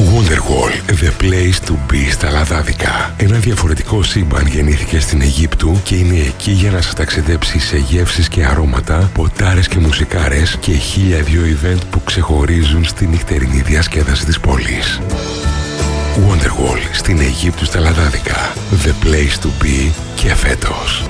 Wonderwall, the place to be στα Λαδάδικα. Ένα διαφορετικό σύμπαν γεννήθηκε στην Αιγύπτου και είναι εκεί για να σας ταξιδέψει σε γεύσεις και αρώματα, ποτάρες και μουσικάρες και 1002 event που ξεχωρίζουν στη νυχτερινή διασκέδαση της πόλης. Wonderwall στην Αιγύπτου στα Λαδάδικα. The place to be και φέτος.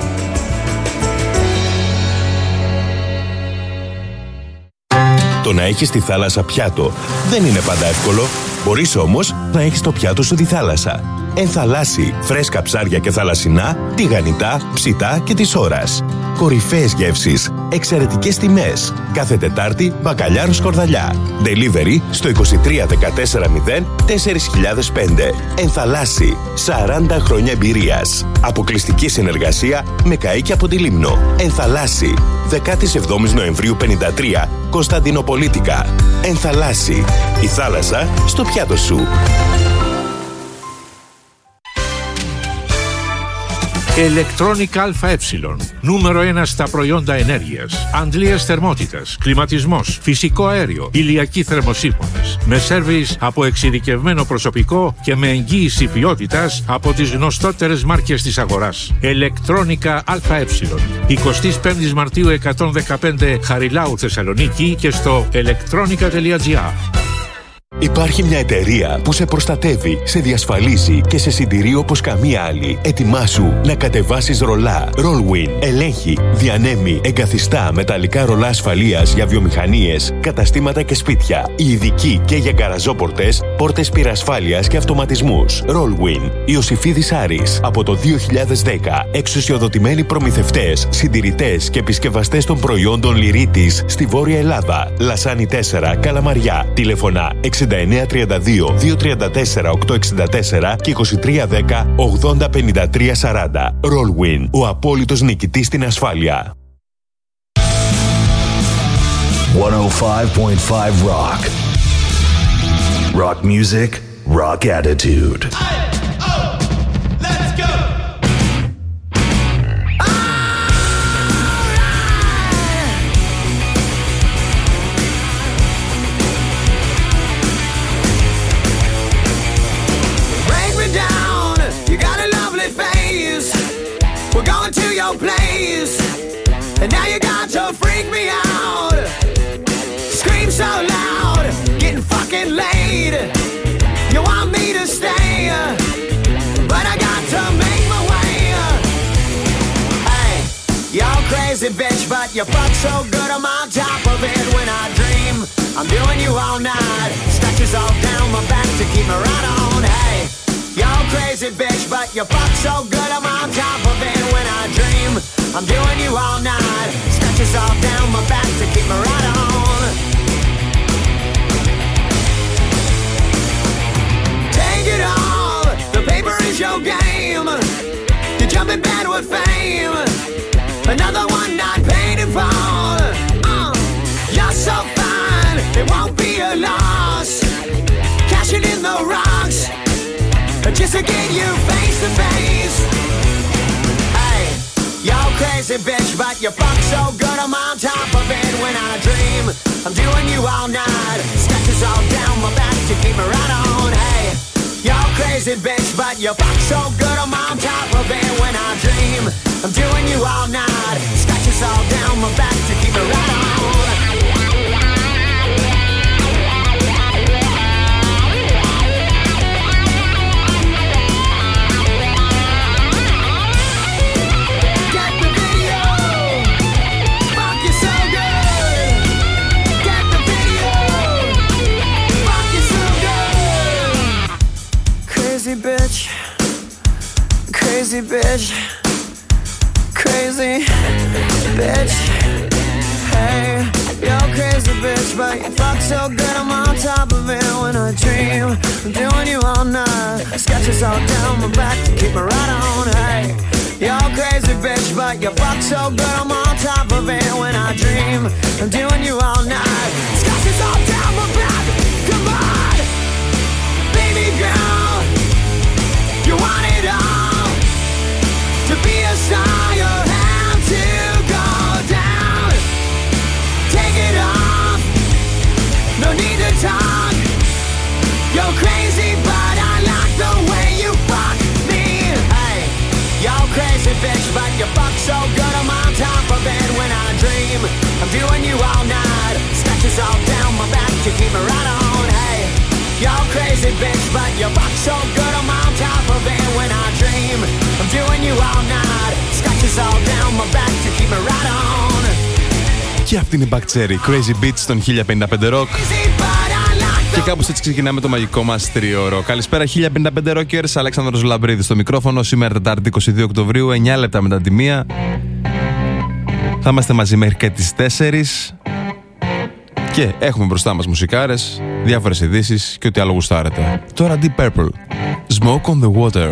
Το να έχεις τη θάλασσα πιάτο δεν είναι πάντα εύκολο. Μπορείς όμως να έχεις το πιάτο σου τη θάλασσα. Ενθαλάσσι, φρέσκα ψάρια και θαλασσινά, τηγανιτά, ψητά και της ώρας. Κορυφαίες γεύσεις, εξαιρετικές τιμές. Κάθε Τετάρτη, μπακαλιάρο σκορδαλιά. Delivery στο 23 140 4005. Ενθαλάσσι, 40 χρόνια εμπειρίας. Αποκλειστική συνεργασία με καΐκι από τη Λίμνο. Ενθαλάσσι, 17 Νοεμβρίου 53, Κωνσταντινοπολίτικα. Ενθαλάσσι, η θάλασσα στο πιάτο σου. Electronic ΑΕ. Νούμερο 1 στα προϊόντα ενέργειας. Αντλίας θερμότητας, κλιματισμός, φυσικό αέριο, ηλιακοί θερμοσύφωνες. Με σέρβις από εξειδικευμένο προσωπικό και με εγγύηση ποιότητας από τις γνωστότερες μάρκες της αγοράς. Electronica ΑΕ. 25 Μαρτίου 115 Χαριλάου Θεσσαλονίκη και στο electronica.gr. Υπάρχει μια εταιρεία που σε προστατεύει, σε διασφαλίζει και σε συντηρεί όπως καμία άλλη. Ετοιμάσου να κατεβάσεις ρολά. Rollwin ελέγχει, διανέμει, εγκαθιστά μεταλλικά ρολά ασφαλείας για βιομηχανίες, καταστήματα και σπίτια. Ειδικοί και για γκαραζόπορτες, πόρτες πυρασφάλειας και αυτοματισμούς. Rollwin, Ιωσηφίδης Άρης. Από το 2010, εξουσιοδοτημένοι προμηθευτές, συντηρητές και επισκευαστές των προϊόντων Λυρίτης στη Βόρεια Ελλάδα. Λασάνι 4, Καλαμαριά. Τηλεφωνά 6932 234 864 και 2310 80 53 40. Rollwin, ο απόλυτος νικητής στην ασφάλεια. 105.5 Rock. Rock music, rock attitude. Place, and now you got to freak me out. Scream so loud, getting fucking laid. You want me to stay, but I got to make my way. Hey, you're crazy bitch, but you fuck so good I'm on top of it when I dream. I'm doing you all night, scratches all down my back to keep me right on. Hey, you're crazy bitch, but you fuck so good I'm on top of it when I dream. I'm doing you all night, scratches all down my back to keep me right on. Take it all, the paper is your game. You're jumping bad with fame, another one not paid in full. You're so fine, it won't be a loss. Cashing in the rocks, just to get you face to face. Hey, you're crazy bitch, but you fuck so good I'm on top of it when I dream. I'm doing you all night, scratches all down my back to keep me right on. Hey, you're crazy bitch, but you fuck so good I'm on top of it when I dream. I'm doing you all night, scratches all down my back to keep me right on. Crazy bitch, crazy bitch. Hey, you're crazy bitch, but you fuck so good I'm on top of it when I dream. I'm doing you all night, scratches all down my back to keep me right on. Hey, you're crazy bitch, but you fuck so good I'm on top of it when I dream. I'm doing you all night, scratches all down my back. Come on, baby girl, you want it all. To be a star, you have to go down. Take it off, no need to talk. You're crazy, but I like the way you fuck me. Hey, you're crazy, bitch, but you fuck so good I'm on top of it when I dream. I'm doing you all night, scratches all down my back to keep me right on. Hey, you're crazy, bitch, but you fuck so good I'm on top of it when I dream. I'm doing you all night, scratches all down my back to keep me right on. Και αυτή είναι η Buck Cherry, Crazy Beats των 1055 Rock. Και κάπως έτσι ξεκινάμε το μαγικό μας τριώρο. Καλησπέρα 1055 Rockers, Αλέξανδρος Λαμπρίδης στο μικρόφωνο. Σήμερα Τετάρτη 22 Οκτωβρίου, 9 λεπτά μετά τη 1. Θα είμαστε μαζί μέχρι και τις 4. Και έχουμε μπροστά μας μουσικάρες, διάφορες ειδήσεις και ό,τι άλλο γουστάρετε. Τώρα Deep Purple, Smoke on the Water.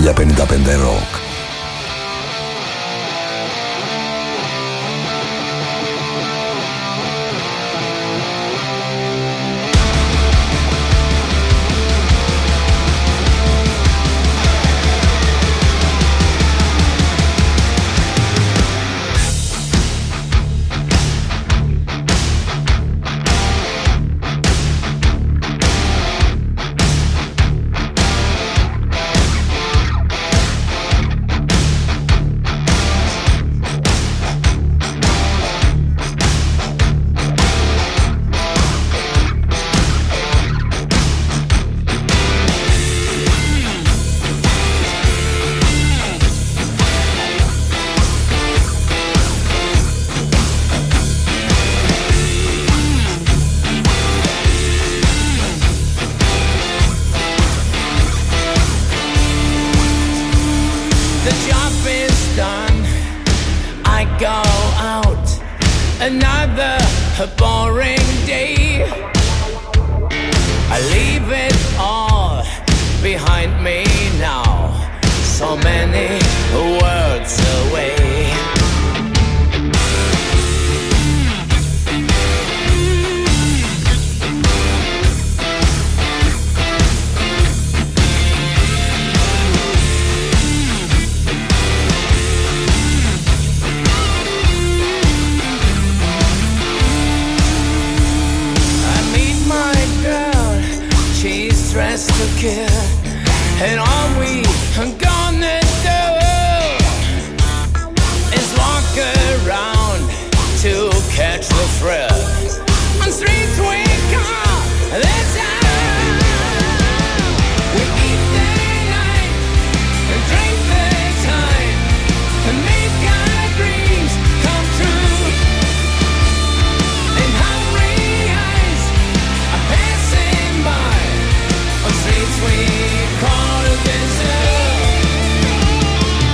1055 Rock.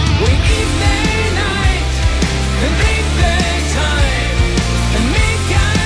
Make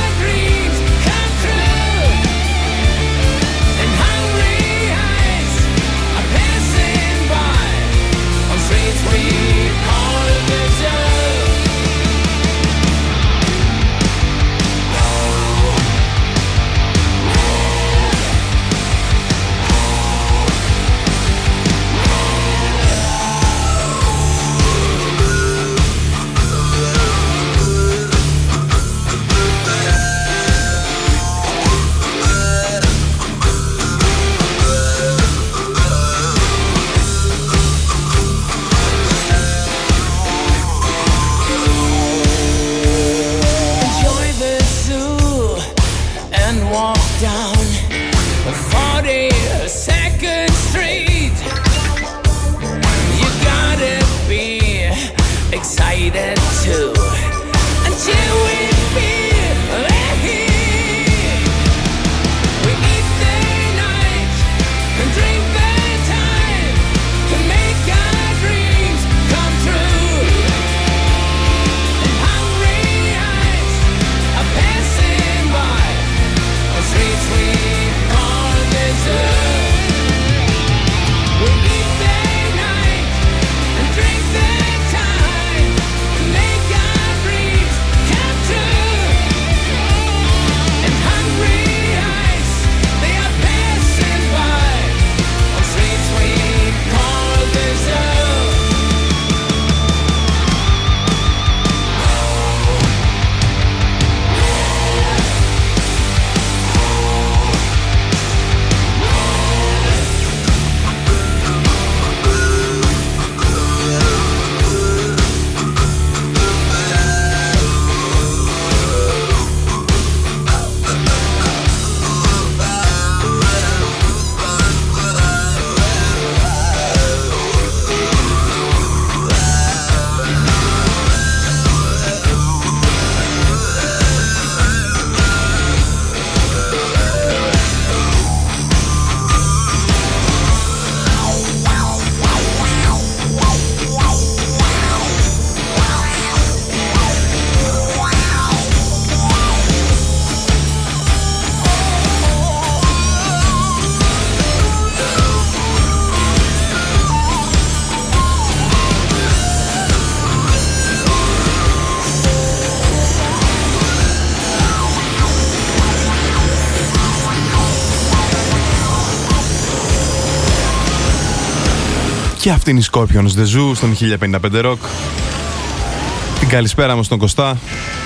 Και αυτή είναι η Scorpions The Zoo στον 1055 Rock. Την καλησπέρα μου στον Κωστά,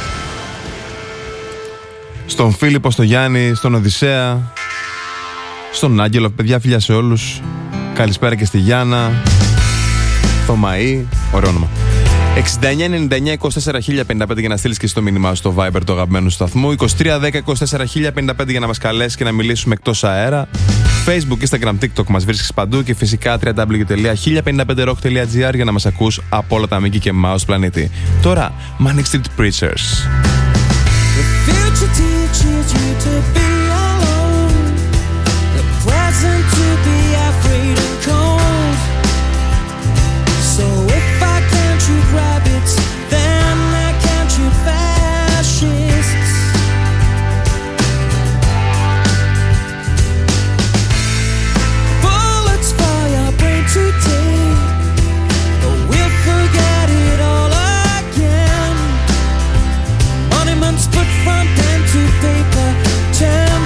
στον Φίλιππο, στον Γιάννη, στον Οδυσσέα, στον Άγγελο. Παιδιά, φιλιά σε όλους. Καλησπέρα και στη Γιάννα, Θωμαή, ωραίο όνομα. 69-99-24-1055 για να στείλεις και στο μήνυμά στο Viber το αγαπημένο σταθμού. 23-10-24-1055 για να μας καλέσεις και να μιλήσουμε εκτός αέρα. Facebook, Instagram, TikTok μας βρίσκεις παντού. Και φυσικά www.1055rock.gr για να μας ακούς από όλα τα Mickey και Mouse πλανήτη. Τώρα, Manic Street Preachers. Put front pen to paper, tell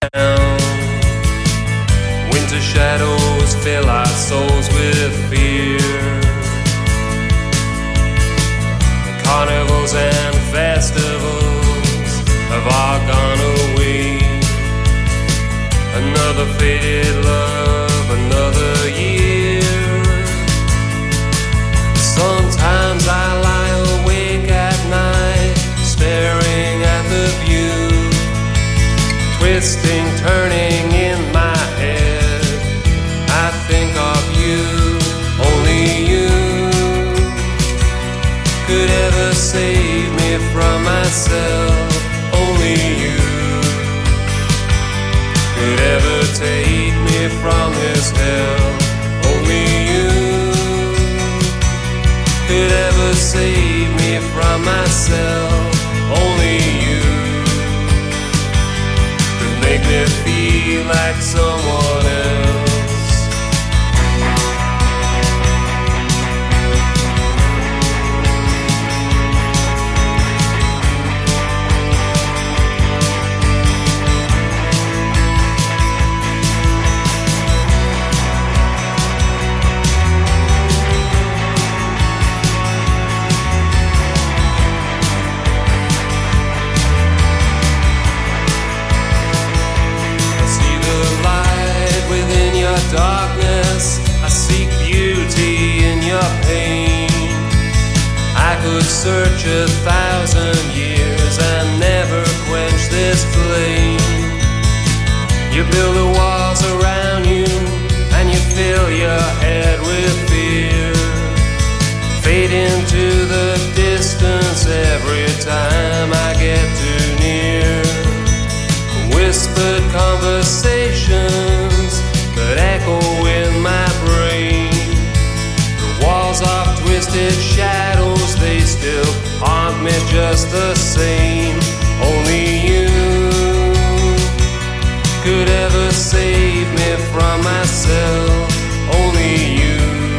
Winter shadows fill our souls with fear. Carnivals and festivals have all gone away. Another faded love, another year. Sometimes I lie awake at night, staring at the view, twisting, turning in my head. I think of you, only you could ever save me from myself. Only you could ever take me from this hell. Only you could ever save me from myself. Only you could make me feel like someone else. Darkness, I seek beauty in your pain. I could search 1,000 years and never quench this flame. You build the walls around you and you fill your head with fear. Fade into the distance every time I get too near. Whispered conversations that echo in my brain. The walls of twisted shadows, they still haunt me just the same. Only you could ever save me from myself. Only you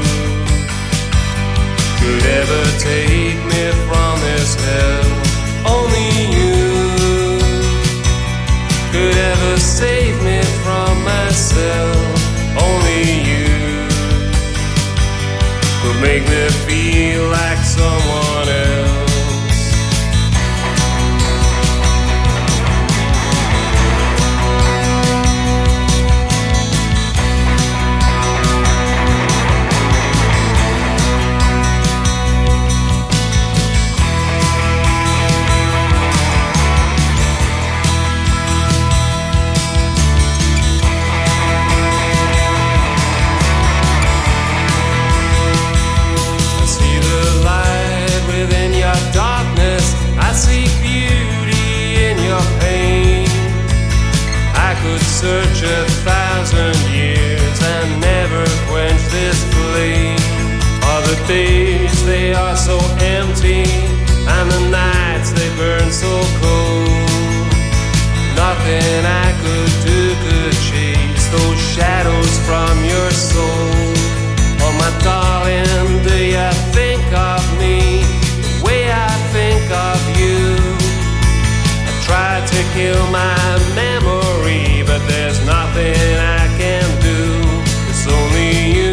could ever take me from this hell. Only you could ever save me from myself. Only you could make me feel like someone else. Darkness, I seek beauty in your pain. I could search 1,000 years and never quench this flame. Other days, they are so empty, and the nights, they burn so cold. Nothing I could do could chase those shadows from your soul. Oh, my darling, do you think of me way I think of you? I tried to kill my memory, but there's nothing I can do. It's only you.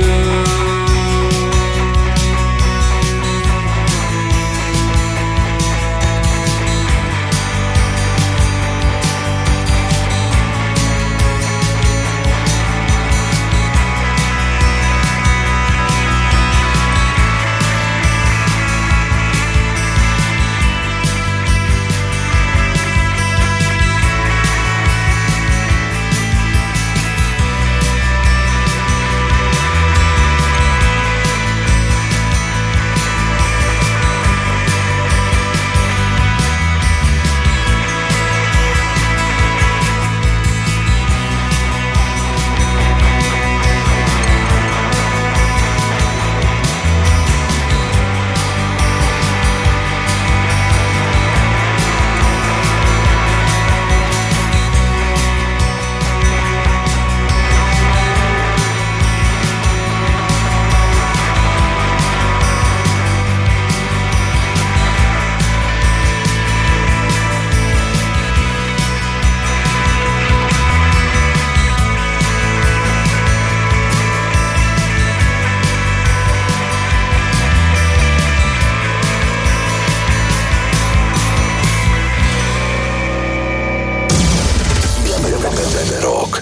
95 Rock.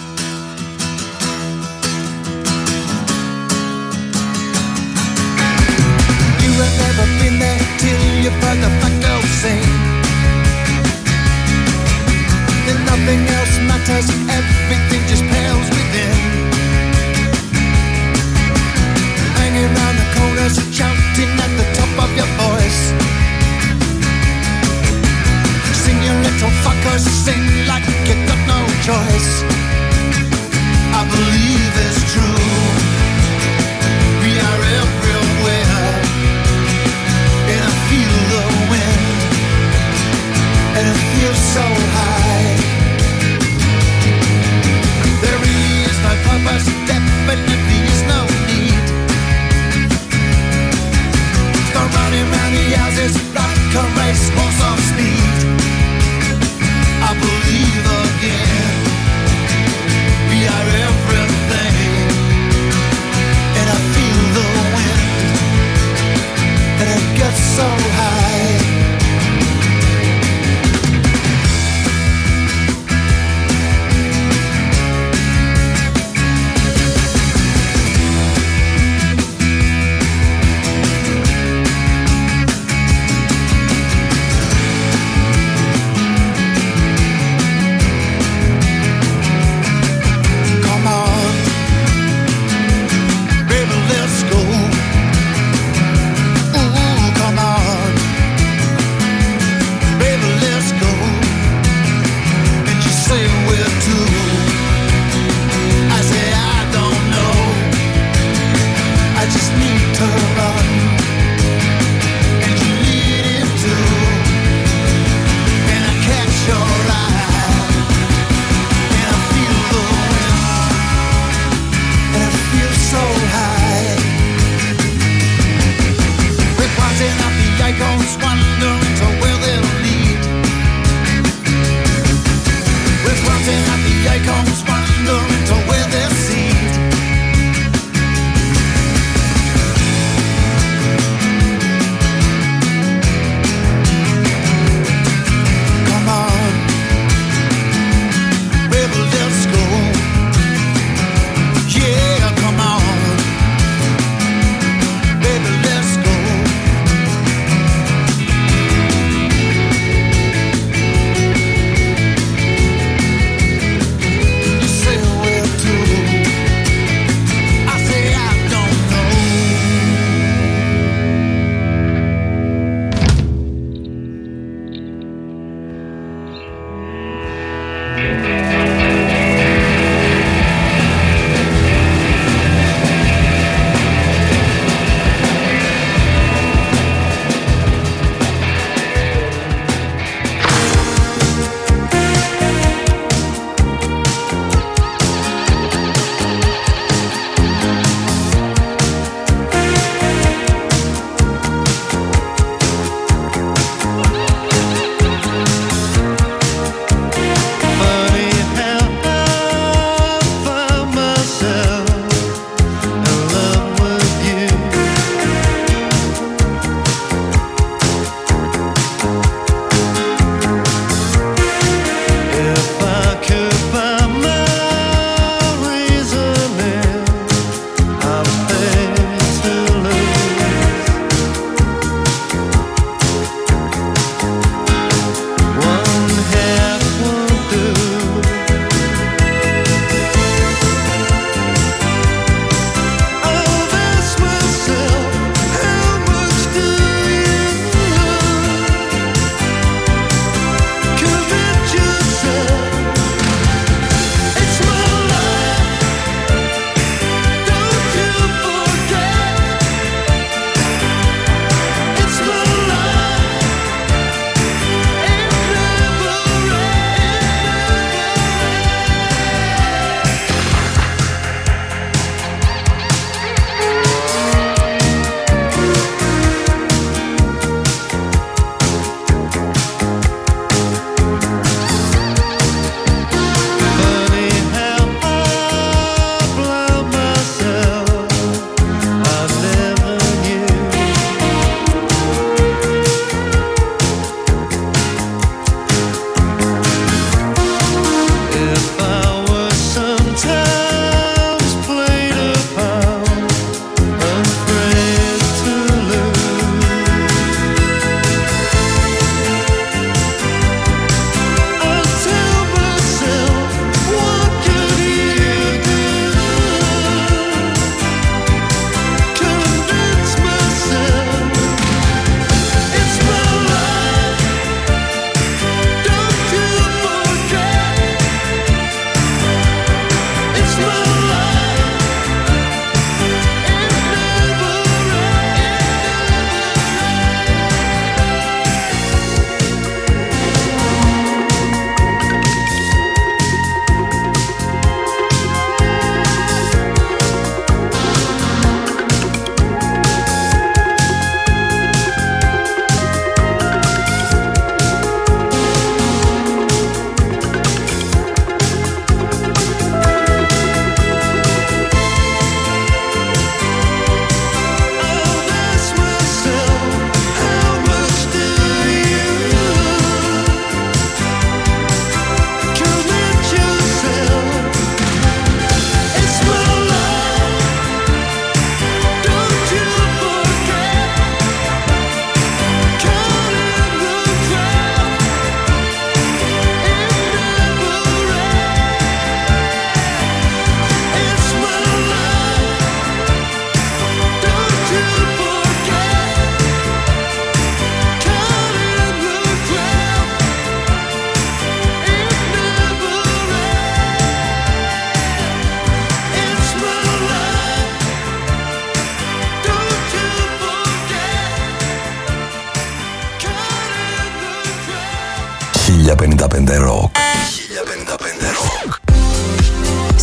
You have never been there till you've heard the facto sing. Then nothing else matters, everything just pales within. Hanging around the corners, shouting at the top of your voice. Sing your little fuckers, sing like you got no choice. I believe it's true. We are everywhere, and I feel the wind, and it feels so high. There really is no purpose, definitely is no need. Go running round the houses like a racehorse on speed. I believe again, we are everything, and I feel the wind, and it gets so high. Funny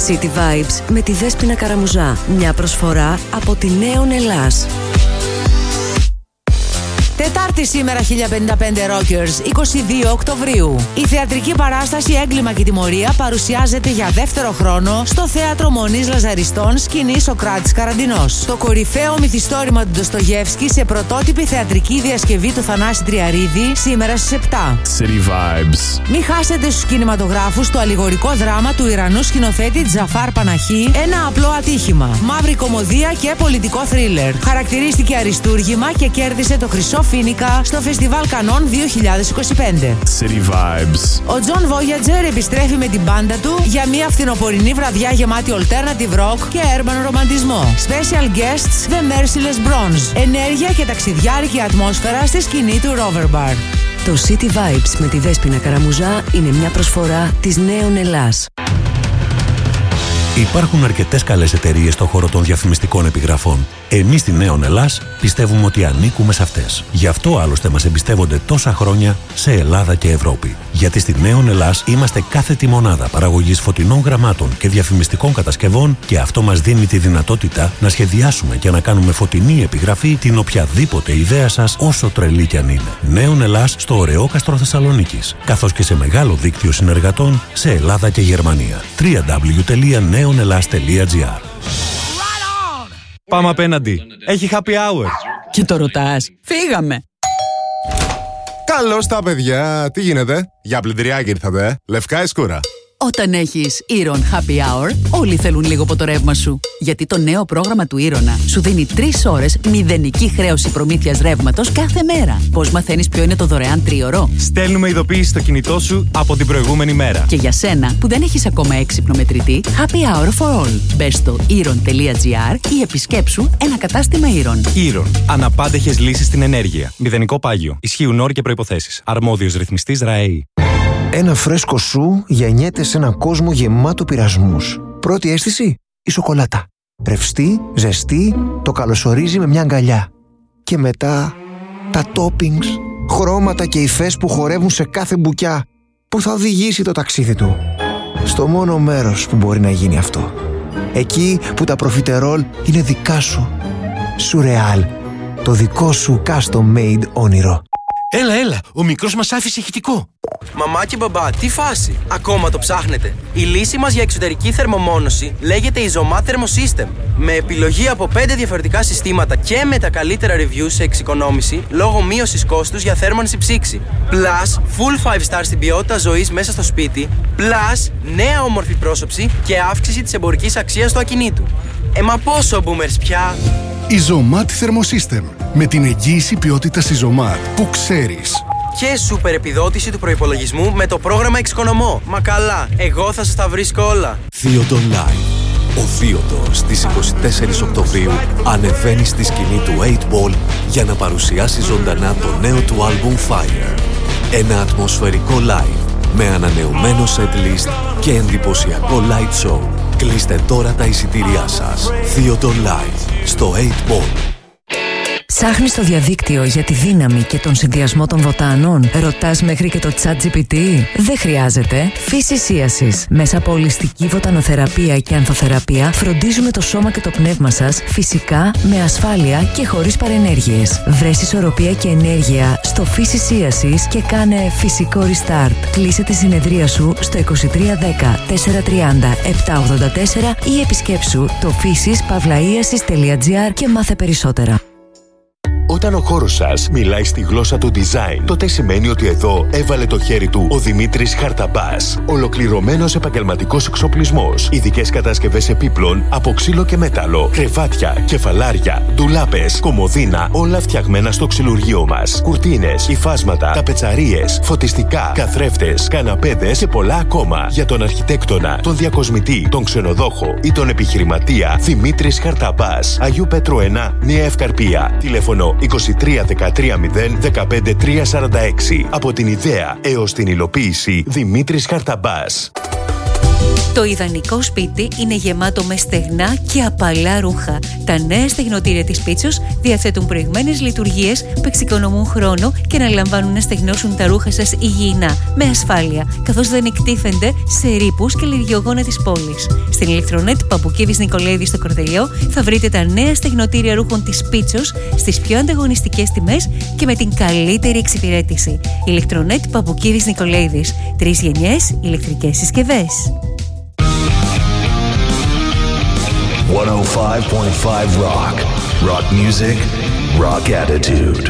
City Vibes με τη Δέσποινα Καραμουζά. Μια προσφορά από τη Νέον Ελλάς. Τετάρτη σήμερα 1055 Rockers, 22 Οκτωβρίου. Η θεατρική παράσταση Έγκλημα και Τιμωρία παρουσιάζεται για δεύτερο χρόνο στο Θέατρο Μονής Λαζαριστών, σκηνή Σοκράτης Καραντινός. Το κορυφαίο μυθιστόρημα του Ντοστογεύσκη σε πρωτότυπη θεατρική διασκευή του Θανάση Τριαρίδη σήμερα στις 7. City Vibes. Μην χάσετε στους κινηματογράφους το αλληγορικό δράμα του Ιρανού σκηνοθέτη Τζαφάρ Παναχή, Ένα απλό ατύχημα. Μαύρη κωμωδία και πολιτικό θρίλερ. Χαρακτηρίστηκε αριστούργημα και κέρδισε το χρυσό Φίνικα στο Φεστιβάλ Κανών 2025. City Vibes. Ο John Voyager επιστρέφει με την μπάντα του για μια φθινοπορεινή βραδιά γεμάτη alternative rock και urban ρομαντισμό. Special guests The Merciless Bronze. Ενέργεια και ταξιδιάρικη ατμόσφαιρα στη σκηνή του Rover Bar. Το City Vibes με τη Δέσποινα Καραμουζά είναι μια προσφορά της Νέον Ελλάς. Υπάρχουν αρκετές καλές εταιρείες στον χώρο των διαφημιστικών επιγραφών. Εμείς στη Νέον Ελλάς πιστεύουμε ότι ανήκουμε σε αυτές. Γι' αυτό άλλωστε μας εμπιστεύονται τόσα χρόνια σε Ελλάδα και Ευρώπη. Γιατί στη Νέον Ελλάς είμαστε κάθετη μονάδα παραγωγής φωτεινών γραμμάτων και διαφημιστικών κατασκευών και αυτό μας δίνει τη δυνατότητα να σχεδιάσουμε και να κάνουμε φωτεινή επιγραφή την οποιαδήποτε ιδέα σας, όσο τρελή κι αν είναι. Νέον Ελλάς στο Ωρεόκαστρο Θεσσαλονίκης, καθώς και σε μεγάλο δίκτυο συνεργατών σε Ελλάδα και Γερμανία. www.neonellas.gr. Πάμε απέναντι. Έχει happy hour. Και το ρωτάς. Φύγαμε. Καλώς τα παιδιά. Τι γίνεται? Για πλυντηριάκι ήρθατε, Λευκά ή σκούρα? Όταν έχεις Iron Happy Hour, όλοι θέλουν λίγο από το ρεύμα σου. Γιατί το νέο πρόγραμμα του Iron σου δίνει 3 ώρες μηδενική χρέωση προμήθειας ρεύματος κάθε μέρα. Πώς μαθαίνεις ποιο είναι το δωρεάν τρίωρο? Στέλνουμε ειδοποίηση στο κινητό σου από την προηγούμενη μέρα. Και για σένα που δεν έχεις ακόμα έξυπνο μετρητή, Happy Hour for all. Μπες στο iron.gr ή επισκέψου ένα κατάστημα Iron. Iron. Αναπάντεχες λύσεις στην ενέργεια. Μηδενικό πάγιο. Ισχύουν όροι και προϋποθέσεις. Αρμόδιος ρυθμιστής ΡΑΕΗ. Ένα φρέσκο σου γεννιέται σε έναν κόσμο γεμάτο πειρασμούς. Πρώτη αίσθηση, η σοκολάτα. Ρευστή, ζεστή, το καλωσορίζει με μια αγκαλιά. Και μετά, τα toppings, χρώματα και υφές που χορεύουν σε κάθε μπουκιά, που θα οδηγήσει το ταξίδι του. Στο μόνο μέρος που μπορεί να γίνει αυτό. Εκεί που τα προφιτερόλ είναι δικά σου. Σουρεάλ, το δικό σου custom made όνειρο. Έλα, ο μικρός μας άφησε ηχητικό. Μαμά και μπαμπά, τι φάση? Ακόμα το ψάχνετε? Η λύση μας για εξωτερική θερμομόνωση λέγεται Isomat Thermosystem. Με επιλογή από 5 διαφορετικά συστήματα και με τα καλύτερα reviews σε εξοικονόμηση λόγω μείωσης κόστους για θέρμανση ψήξη. Plus, full 5 stars στην ποιότητα ζωής μέσα στο σπίτι. Plus, νέα όμορφη πρόσωψη και αύξηση της εμπορικής αξίας του ακινήτου. Μα πόσο boomers πια? Isomat Thermosystem. Με την εγγύηση ποιότητας Isomat που ξέρεις. Και σούπερ επιδότηση του προϋπολογισμού με το πρόγραμμα Εξοικονομώ. Μα καλά, εγώ θα σας τα βρίσκω όλα. Theodor Live. Ο Theodor στις 24 Οκτωβρίου ανεβαίνει στη σκηνή του 8 Ball για να παρουσιάσει ζωντανά το νέο του άλμπουμ Fire. Ένα ατμοσφαιρικό live με ανανεωμένο setlist και εντυπωσιακό light show. Κλείστε τώρα τα εισιτήριά σας. Theodor Live στο 8 Ball. Ψάχνεις στο διαδίκτυο για τη δύναμη και τον συνδυασμό των βοτάνων? Ρωτάς μέχρι και το ChatGPT? Δεν χρειάζεται. Φυσισίασης. Μέσα από ολιστική βοτανοθεραπεία και ανθοθεραπεία φροντίζουμε το σώμα και το πνεύμα σας φυσικά, με ασφάλεια και χωρίς παρενέργειες. Βρες ισορροπία και ενέργεια στο Φυσισίασης και κάνε φυσικό restart. Κλείσε τη συνεδρία σου στο 2310 430 784 ή επισκέψου το physis-iasis.gr και μάθε περισσότερα. Όταν ο χώρος σας μιλάει στη γλώσσα του design, τότε σημαίνει ότι εδώ έβαλε το χέρι του ο Δημήτρης Χαρταμπάς. Ολοκληρωμένος επαγγελματικός εξοπλισμός, ειδικές κατασκευές επίπλων από ξύλο και μέταλλο, κρεβάτια, κεφαλάρια, ντουλάπες, κομοδίνα, όλα φτιαγμένα στο ξυλουργείο μας. Κουρτίνες, υφάσματα, ταπετσαρίες, φωτιστικά, καθρέφτες, καναπέδες και πολλά ακόμα. Για τον αρχιτέκτονα, τον διακοσμητή, τον ξενοδόχο ή τον επιχειρηματία, Δημήτρης Χαρταμπάς. Αγίου Πέτρου 1, Νέα Ευκαρπία. Τηλέφωνο 23 13 0 15 346. Από την ιδέα έως την υλοποίηση, Δημήτρης Χαρταμπάς. Το ιδανικό σπίτι είναι γεμάτο με στεγνά και απαλά ρούχα. Τα νέα στεγνοτήρια της Πίτσος διαθέτουν προηγμένες λειτουργίες που εξοικονομούν χρόνο και αναλαμβάνουν να στεγνώσουν τα ρούχα σας υγιεινά, με ασφάλεια, καθώς δεν εκτίθενται σε ρήπους και λιδιογόνα της πόλης. Στην ηλεκτρονέτ Παπουκίδης Νικολαίδη στο Κορδελιό θα βρείτε τα νέα στεγνοτήρια ρούχων της Πίτσος στις πιο ανταγωνιστικές τιμές και με την καλύτερη εξυπηρέτηση. Ηλεκτρονέτ Παπουκίδης Νικολαίδης. 3 γενιές ηλεκτρικές συσκευές. 105.5 Rock. Rock music, rock attitude.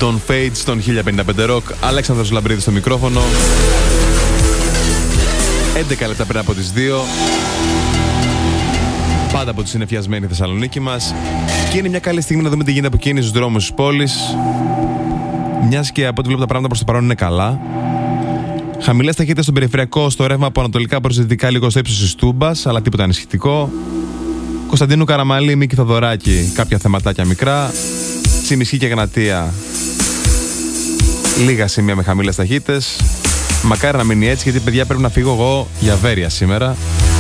Don Fage στον 1055 Rock. Αλέξανδρος Λαμπρίδης στο μικρόφωνο. 11 λεπτά πριν από τις 2. Πάντα από τη συνεφιασμένη Θεσσαλονίκη μας. Και είναι μια καλή στιγμή να δούμε τι γίνεται από εκείνη στους δρόμους της πόλης. Μιας και από ό,τι βλέπω τα πράγματα προς το παρόν είναι καλά. Χαμηλές ταχύτητες στον περιφερειακό, στο ρεύμα από ανατολικά προς δυτικά, λίγο στο ύψος της Τούμπας, αλλά τίποτα ανησυχητικό. Κωνσταντίνου Καραμαλή, Μίκη Θοδωράκη, κάποια θεματάκια μικρά. Τσιμισκή και Εγνατία, λίγα σημεία με χαμηλές ταχύτητες. Μακάρι να μείνει έτσι, γιατί παιδιά πρέπει να φύγω εγώ για Βέρεια σήμερα.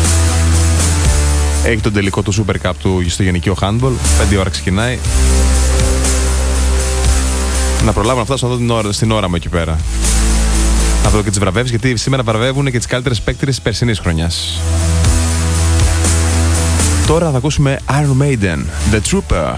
Έχει τον τελικό του Super Cup του στο γενικείο handball. 5 ώρα ξεκινάει. Να προλάβω να φτάσω εδώ στην ώρα μου εκεί πέρα. Να δω και τις βραβεύσεις, γιατί σήμερα βραβεύουν και τις καλύτερες παίκτριες της περσινής χρονιάς. Τώρα θα ακούσουμε Iron Maiden, The Trooper.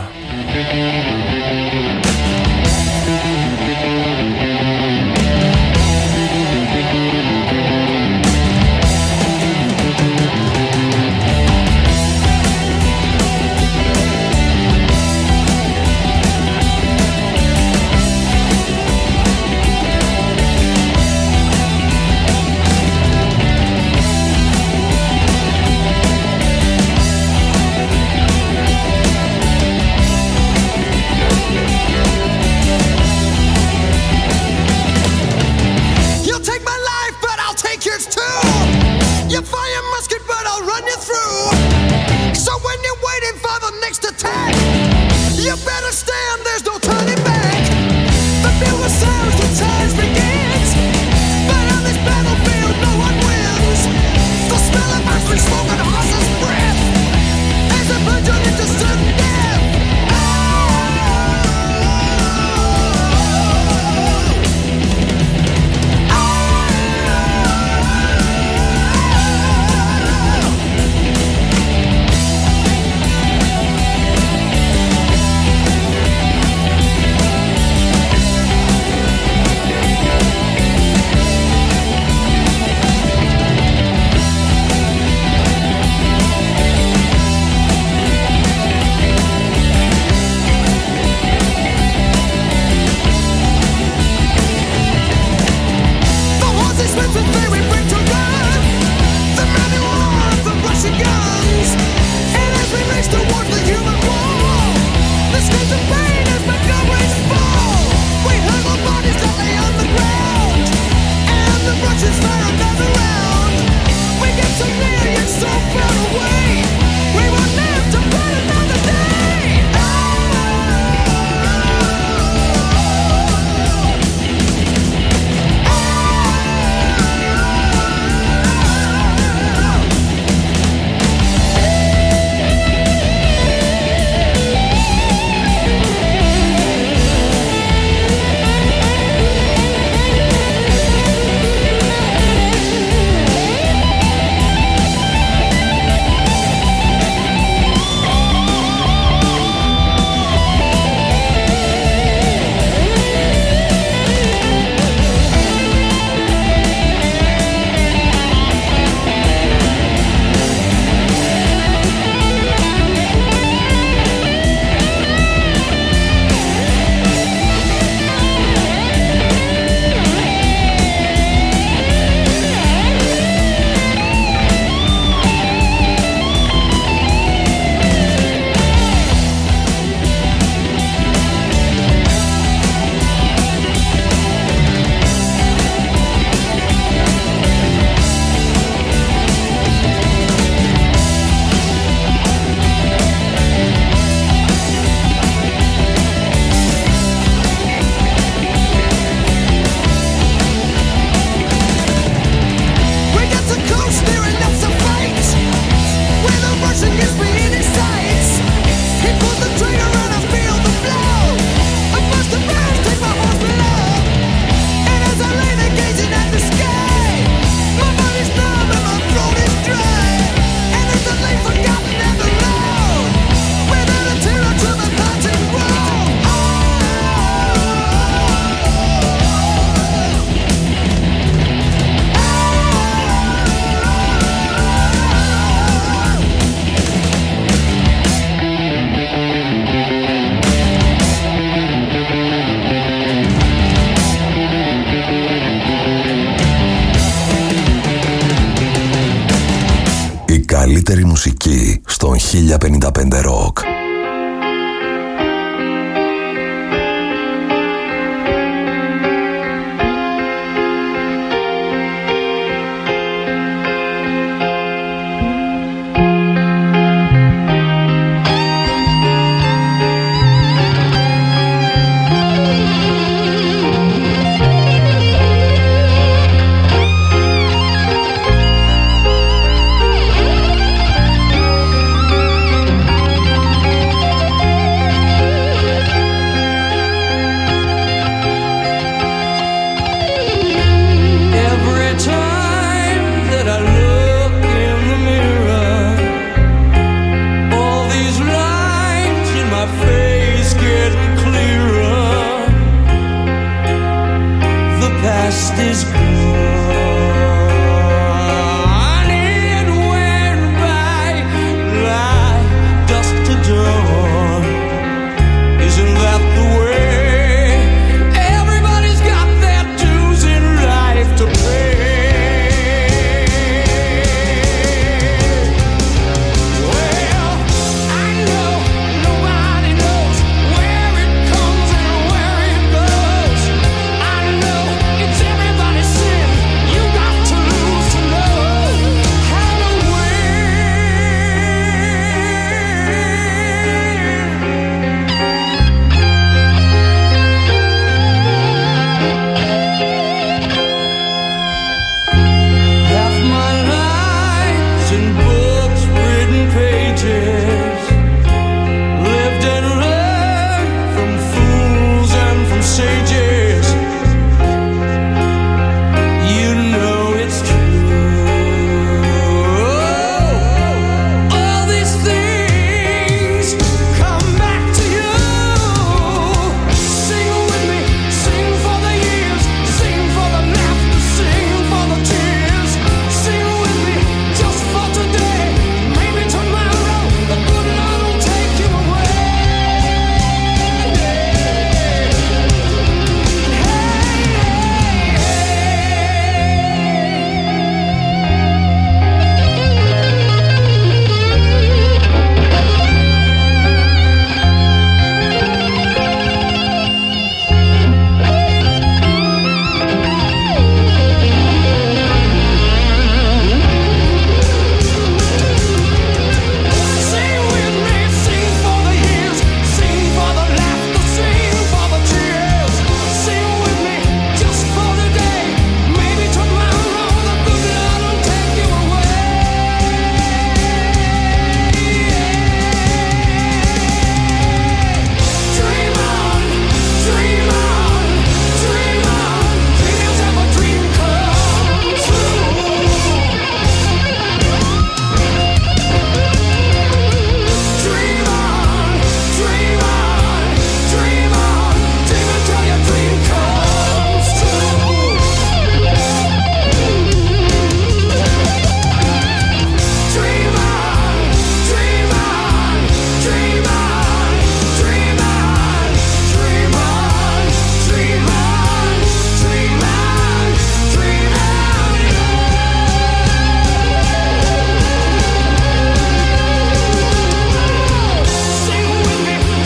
καλύτερη μουσική στον 1055 Rock.